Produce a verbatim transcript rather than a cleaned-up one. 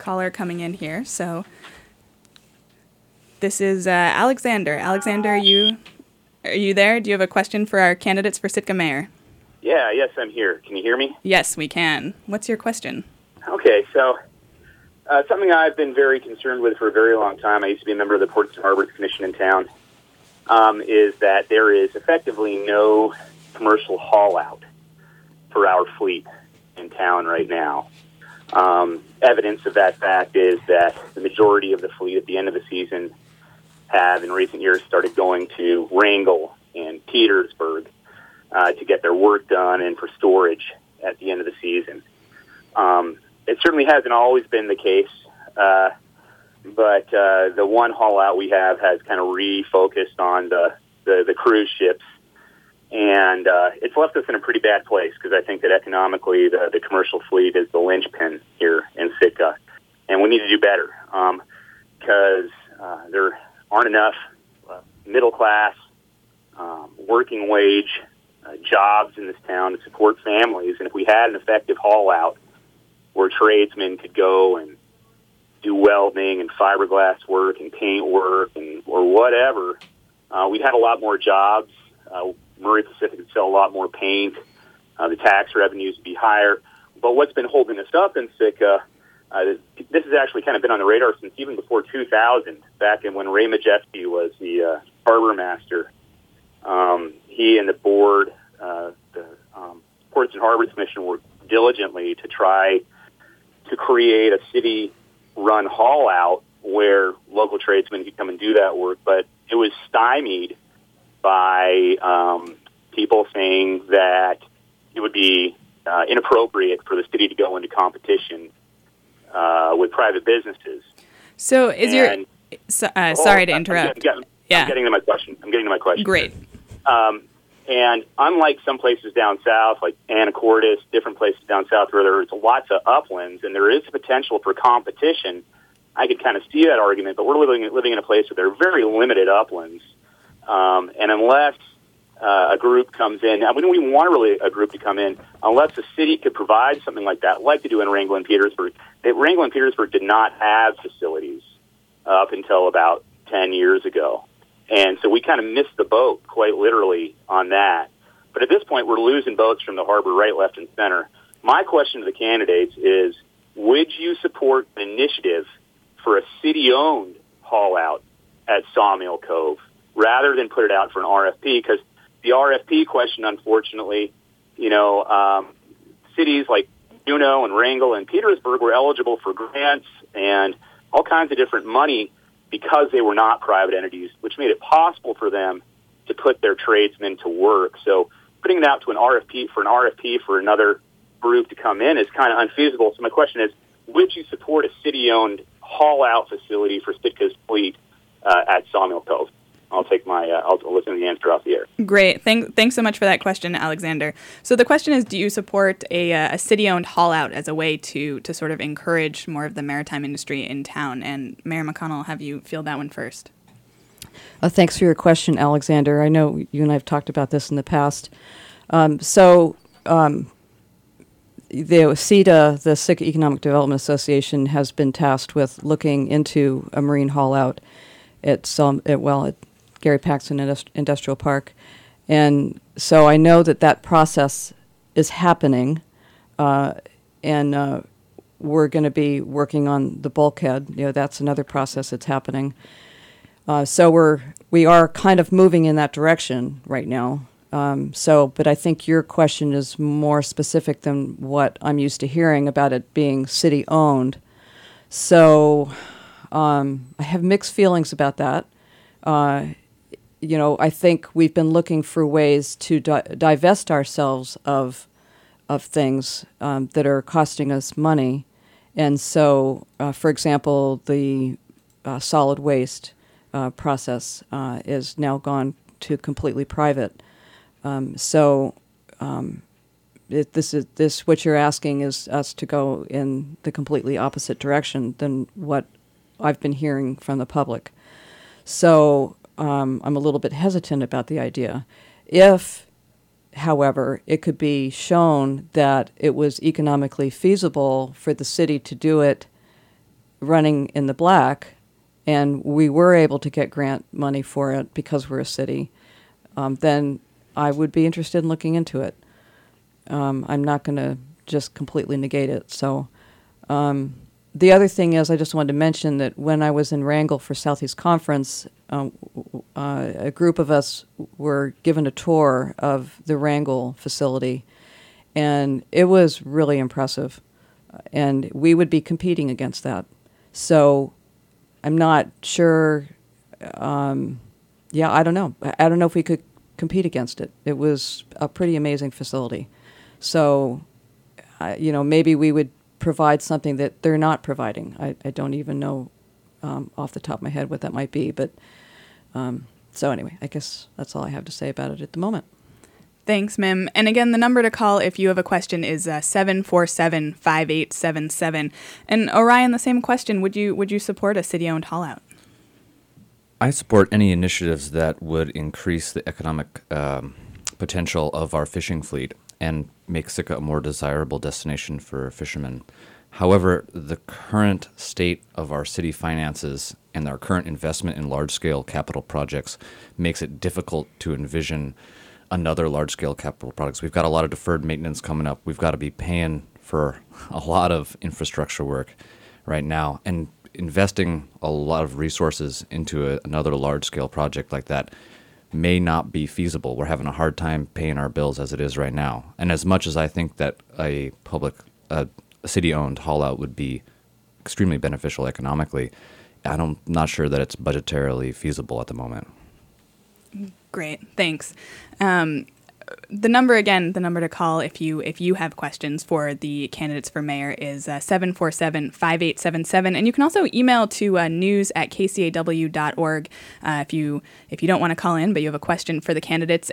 caller coming in here. So this is uh, Alexander. Alexander, you are you there? Do you have a question for our candidates for Sitka Mayor? Yeah, yes, I'm here. Can you hear me? Yes, we can. What's your question? Okay, so uh, something I've been very concerned with for a very long time, I used to be a member of the Ports and Harbors Commission in town, um, is that there is effectively no commercial haul out for our fleet in town right now. Um, evidence of that fact is that the majority of the fleet at the end of the season have in recent years started going to Wrangell and Petersburg uh, to get their work done and for storage at the end of the season. Um, it certainly hasn't always been the case, uh, but uh, the one haul out we have has kind of refocused on the, the, the cruise ships. And uh, it's left us in a pretty bad place because I think that economically the, the commercial fleet is the linchpin here in Sitka. And we need to do better because um, uh, there aren't enough uh, middle-class, um, working wage uh, jobs in this town to support families. And if we had an effective haul-out where tradesmen could go and do welding and fiberglass work and paint work and or whatever, uh, we'd have a lot more jobs. Uh, Murray Pacific would sell a lot more paint. Uh, the tax revenues would be higher. But what's been holding us up in Sitka, uh, this has actually kind of been on the radar since even before two thousand, back in when Ray Majewski was the uh, harbor master. Um, he and the board, uh, the um, Ports and Harbors Commission, worked diligently to try to create a city-run haul-out where local tradesmen could come and do that work, but it was stymied by um, people saying that it would be uh, inappropriate for the city to go into competition uh, with private businesses. So is and, your... So, uh, sorry to interrupt. I'm getting, yeah. I'm getting to my question. I'm getting to my question. Great. Um, and unlike some places down south, like Anacortes, different places down south where there's lots of uplands and there is potential for competition, I could kind of see that argument, but we're living, living in a place where there are very limited uplands. Um, and unless uh, a group comes in, I mean, we want really a group to come in, unless the city could provide something like that, like to do in Wrangell and Petersburg. They, Wrangell and Petersburg did not have facilities uh, up until about ten years ago. And so we kind of missed the boat, quite literally, on that. But at this point, we're losing boats from the harbor right, left, and center. My question to the candidates is, would you support an initiative for a city-owned haul-out at Sawmill Cove, rather than put it out for an R F P? Because the R F P question, unfortunately, you know, um, cities like Juneau and Wrangell and Petersburg were eligible for grants and all kinds of different money because they were not private entities, which made it possible for them to put their tradesmen to work. So putting it out to an R F P for an R F P for another group to come in is kind of unfeasible. So my question is, would you support a city-owned haul-out facility for Sitka's fleet uh, at Sawmill Cove? I'll take my, uh, I'll listen to the answer off the air. Great. Thank, thanks so much for that question, Alexander. So the question is, do you support a, uh, a city-owned haul-out as a way to, to sort of encourage more of the maritime industry in town? And Mayor McConnell, have you field that one first? Uh, thanks for your question, Alexander. I know you and I have talked about this in the past. Um, so um, the C E D A, the Sitka Economic Development Association, has been tasked with looking into a marine haul-out at some, at, well, at Gary Paxton Indust- Industrial Park. And so I know that that process is happening, uh, and uh, we're going to be working on the bulkhead. You know, that's another process that's happening. Uh, so we're, we are kind of moving in that direction right now. Um, so, but I think your question is more specific than what I'm used to hearing about it being city-owned. So um, I have mixed feelings about that. Uh, you know, I think we've been looking for ways to di- divest ourselves of of things um, that are costing us money. And so, uh, for example, the uh, solid waste uh, process uh, is now gone to completely private. Um, so um, it, this is this what you're asking is us to go in the completely opposite direction than what I've been hearing from the public. So um, I'm a little bit hesitant about the idea. If, however, it could be shown that it was economically feasible for the city to do it running in the black, and we were able to get grant money for it because we're a city, um, then I would be interested in looking into it. Um, I'm not going to just completely negate it. So um, the other thing is, I just wanted to mention that when I was in Wrangell for Southeast Conference, um, uh, a group of us were given a tour of the Wrangell facility, and it was really impressive. And we would be competing against that. So I'm not sure. Um, yeah, I don't know. I don't know if we could compete against it. It was a pretty amazing facility. So, uh, you know, maybe we would provide something that they're not providing. I, I don't even know um, off the top of my head what that might be. But um, so anyway, I guess that's all I have to say about it at the moment. Thanks, Mim. And again, the number to call if you have a question is uh, seven four seven, five eight seven seven. And Orion, the same question. Would you would you support a city-owned haul-out? I support any initiatives that would increase the economic um, potential of our fishing fleet and make Sitka a more desirable destination for fishermen. However, the current state of our city finances and our current investment in large-scale capital projects makes it difficult to envision another large-scale capital projects. We've got a lot of deferred maintenance coming up. We've got to be paying for a lot of infrastructure work right now, and investing a lot of resources into a, another large-scale project like that may not be feasible. We're having a hard time paying our bills as it is right now. And as much as I think that a public, uh, a city-owned haul-out would be extremely beneficial economically, I don't, I'm not sure that it's budgetarily feasible at the moment. Great, thanks. Um, the number again, the number to call if you if you have questions for the candidates for mayor is uh, seven four seven, five eight seven seven, and you can also email to uh, news at k c a w dot org uh, if you if you don't want to call in but you have a question for the candidates.